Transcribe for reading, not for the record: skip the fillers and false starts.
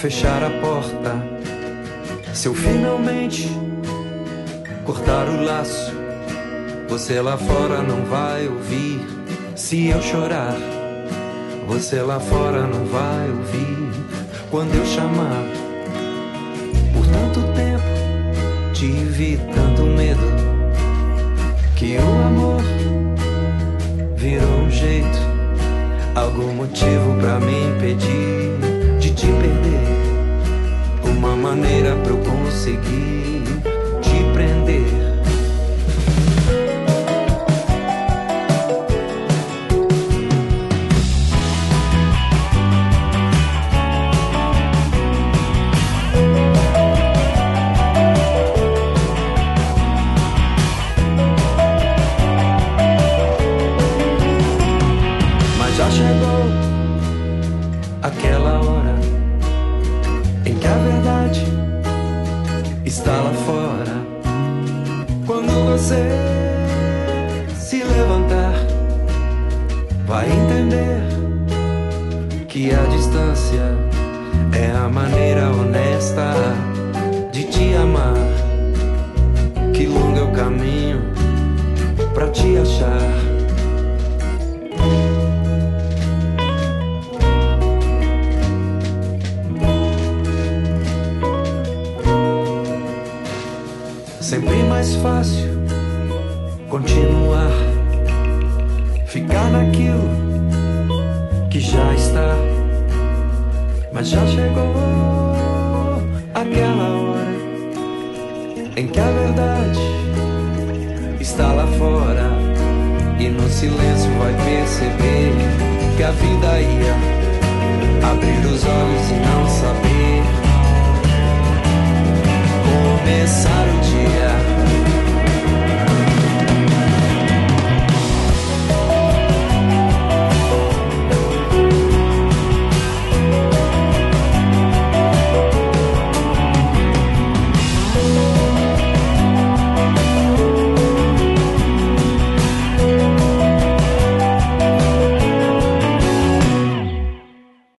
fechar a porta. Se eu finalmente cortar o laço, você lá fora não vai ouvir. Se eu chorar, você lá fora não vai ouvir. Quando eu chamar, por tanto tempo tive tanto medo, que o amor virou um jeito, algum motivo pra me impedir de te perder, uma maneira pra eu conseguir te prender. Já chegou aquela hora em que a verdade está lá fora. Quando você se levantar, vai entender que a distância é a maneira honesta de te amar. Que longo é o caminho pra te achar. Sempre mais fácil continuar, ficar naquilo que já está. Mas já chegou aquela hora em que a verdade está lá fora, e no silêncio vai perceber que a vida ia abrir os olhos e não saber começar.